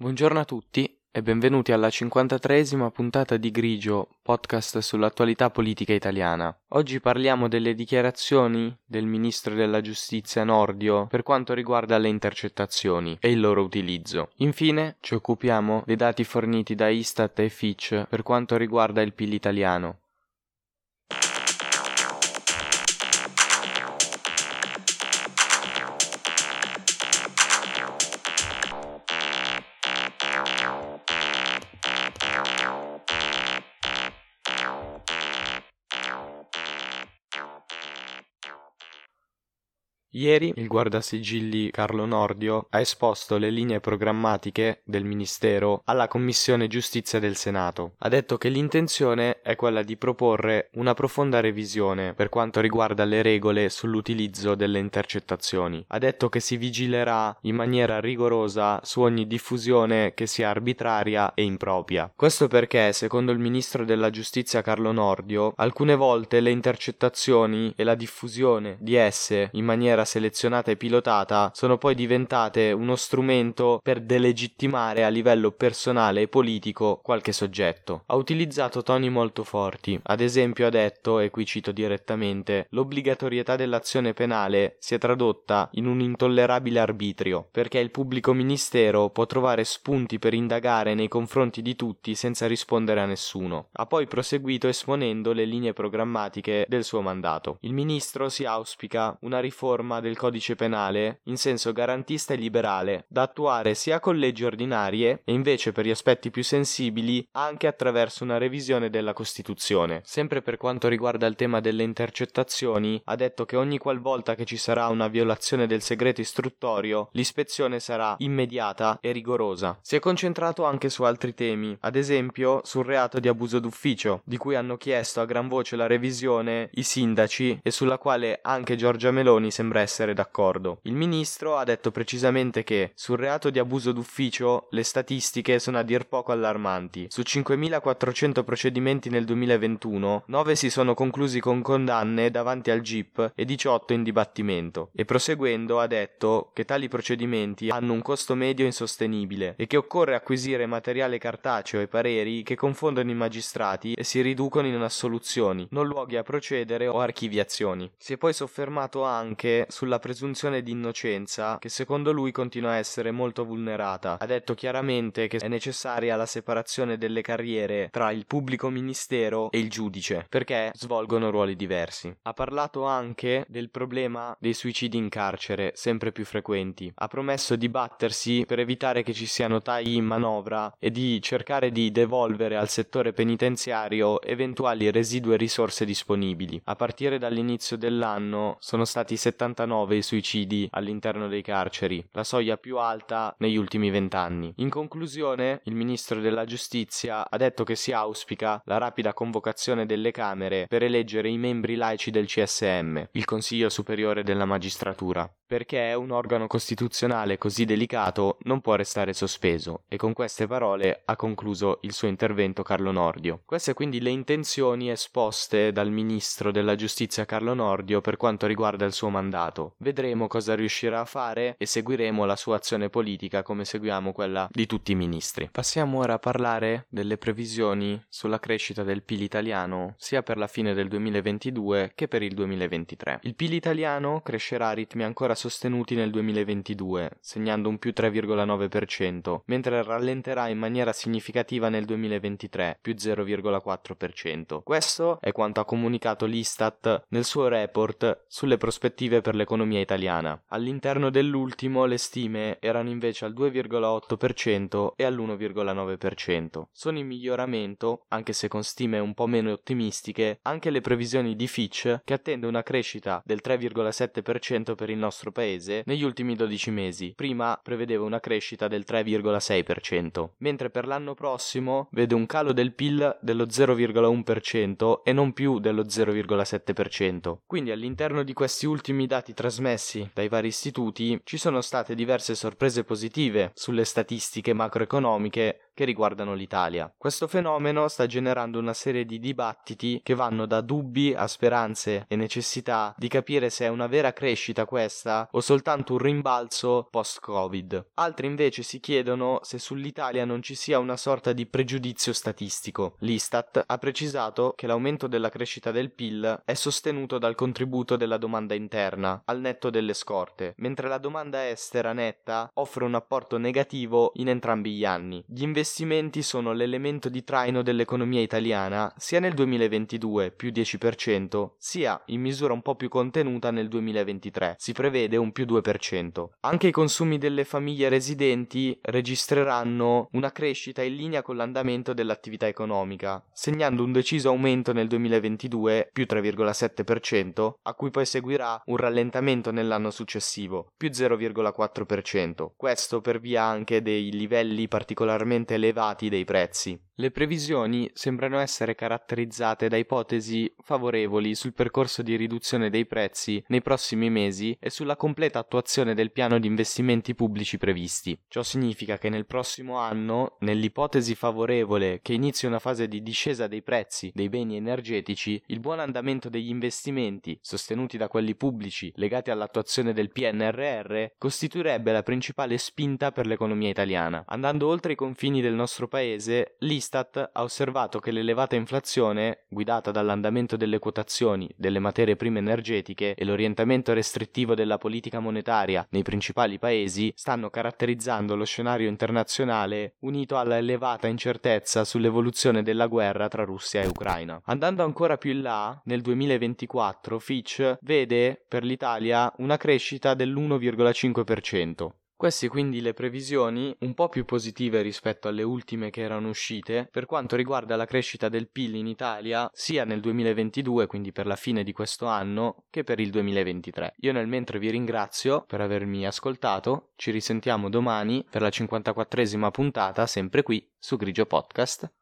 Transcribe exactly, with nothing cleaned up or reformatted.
Buongiorno a tutti e benvenuti alla cinquantatreesima puntata di Grigio, podcast sull'attualità politica italiana. Oggi parliamo delle dichiarazioni del ministro della giustizia Nordio per quanto riguarda le intercettazioni e il loro utilizzo. Infine ci occupiamo dei dati forniti da Istat e Fitch per quanto riguarda il P I L italiano. Ieri il guardasigilli Carlo Nordio ha esposto le linee programmatiche del Ministero alla Commissione Giustizia del Senato. Ha detto che l'intenzione è quella di proporre una profonda revisione per quanto riguarda le regole sull'utilizzo delle intercettazioni. Ha detto che si vigilerà in maniera rigorosa su ogni diffusione che sia arbitraria e impropria. Questo perché, secondo il Ministro della Giustizia Carlo Nordio, alcune volte le intercettazioni e la diffusione di esse in maniera selezionata e pilotata sono poi diventate uno strumento per delegittimare a livello personale e politico qualche soggetto. Ha utilizzato toni molto forti. Ad esempio ha detto, e qui cito direttamente, l'obbligatorietà dell'azione penale si è tradotta in un intollerabile arbitrio, perché il pubblico ministero può trovare spunti per indagare nei confronti di tutti senza rispondere a nessuno. Ha poi proseguito esponendo le linee programmatiche del suo mandato. Il ministro si auspica una riforma del codice penale in senso garantista e liberale, da attuare sia con leggi ordinarie e invece per gli aspetti più sensibili anche attraverso una revisione della Costituzione. Sempre per quanto riguarda il tema delle intercettazioni, ha detto che ogni qualvolta che ci sarà una violazione del segreto istruttorio, l'ispezione sarà immediata e rigorosa. Si è concentrato anche su altri temi, ad esempio sul reato di abuso d'ufficio, di cui hanno chiesto a gran voce la revisione i sindaci e sulla quale anche Giorgia Meloni sembra essere d'accordo. Il ministro ha detto precisamente che sul reato di abuso d'ufficio le statistiche sono a dir poco allarmanti. Su cinquemilaquattrocento procedimenti nel duemilaventuno, nove si sono conclusi con condanne davanti al G I P e diciotto in dibattimento. E proseguendo ha detto che tali procedimenti hanno un costo medio insostenibile e che occorre acquisire materiale cartaceo e pareri che confondono i magistrati e si riducono in assoluzioni, non luoghi a procedere o archiviazioni. Si è poi soffermato anche sulla presunzione di innocenza che secondo lui continua a essere molto vulnerata. Ha detto chiaramente che è necessaria la separazione delle carriere tra il pubblico ministero e il giudice perché svolgono ruoli diversi. Ha parlato anche del problema dei suicidi in carcere, sempre più frequenti. Ha promesso di battersi per evitare che ci siano tagli in manovra e di cercare di devolvere al settore penitenziario eventuali residue risorse disponibili. A partire dall'inizio dell'anno sono stati settantanove i suicidi all'interno dei carceri, la soglia più alta negli ultimi vent'anni. In conclusione, il ministro della giustizia ha detto che si auspica la rapida convocazione delle Camere per eleggere i membri laici del C S M, il Consiglio Superiore della Magistratura, perché un organo costituzionale così delicato non può restare sospeso, e con queste parole ha concluso il suo intervento Carlo Nordio. Queste quindi le intenzioni esposte dal ministro della giustizia Carlo Nordio per quanto riguarda il suo mandato. Vedremo cosa riuscirà a fare e seguiremo la sua azione politica come seguiamo quella di tutti i ministri. Passiamo ora a parlare delle previsioni sulla crescita del P I L italiano sia per la fine del duemilaventidue che per il duemilaventitré. Il P I L italiano crescerà a ritmi ancora sostenuti nel duemilaventidue, segnando un più tre virgola nove per cento, mentre rallenterà in maniera significativa nel duemilaventitré, più zero virgola quattro per cento. Questo è quanto ha comunicato l'Istat nel suo report sulle prospettive per l'economia italiana. All'interno dell'ultimo le stime erano invece al due virgola otto per cento e all'uno virgola nove per cento. Sono in miglioramento, anche se con stime un po' meno ottimistiche, anche le previsioni di Fitch, che attende una crescita del tre virgola sette per cento per il nostro paese negli ultimi dodici mesi. Prima prevedeva una crescita del tre virgola sei per cento, mentre per l'anno prossimo vede un calo del P I L dello zero virgola uno per cento e non più dello zero virgola sette per cento. Quindi all'interno di questi ultimi dati trasmessi dai vari istituti ci sono state diverse sorprese positive sulle statistiche macroeconomiche che che riguardano l'Italia. Questo fenomeno sta generando una serie di dibattiti che vanno da dubbi a speranze e necessità di capire se è una vera crescita questa o soltanto un rimbalzo post-Covid. Altri invece si chiedono se sull'Italia non ci sia una sorta di pregiudizio statistico. L'Istat ha precisato che l'aumento della crescita del P I L è sostenuto dal contributo della domanda interna, al netto delle scorte, mentre la domanda estera netta offre un apporto negativo in entrambi gli anni. Gli investimenti sono l'elemento di traino dell'economia italiana sia nel duemilaventidue, più dieci per cento, sia in misura un po' più contenuta nel duemilaventitré, si prevede un più due per cento. Anche i consumi delle famiglie residenti registreranno una crescita in linea con l'andamento dell'attività economica, segnando un deciso aumento nel duemilaventidue, più tre virgola sette per cento, a cui poi seguirà un rallentamento nell'anno successivo, più zero virgola quattro per cento. Questo per via anche dei livelli particolarmente elevati dei prezzi. Le previsioni sembrano essere caratterizzate da ipotesi favorevoli sul percorso di riduzione dei prezzi nei prossimi mesi e sulla completa attuazione del piano di investimenti pubblici previsti. Ciò significa che nel prossimo anno, nell'ipotesi favorevole che inizi una fase di discesa dei prezzi dei beni energetici, il buon andamento degli investimenti, sostenuti da quelli pubblici legati all'attuazione del P N R R, costituirebbe la principale spinta per l'economia italiana. Andando oltre i confini del nostro paese, l'Istat ha osservato che l'elevata inflazione, guidata dall'andamento delle quotazioni delle materie prime energetiche e l'orientamento restrittivo della politica monetaria nei principali paesi, stanno caratterizzando lo scenario internazionale unito alla elevata incertezza sull'evoluzione della guerra tra Russia e Ucraina. Andando ancora più in là, nel duemilaventiquattro Fitch vede per l'Italia una crescita dell'uno virgola cinque per cento. Queste quindi le previsioni, un po' più positive rispetto alle ultime che erano uscite, per quanto riguarda la crescita del P I L in Italia, sia nel duemilaventidue, quindi per la fine di questo anno, che per il duemilaventitré. Io nel mentre vi ringrazio per avermi ascoltato, ci risentiamo domani per la cinquantaquattresima puntata, sempre qui su Grigio Podcast.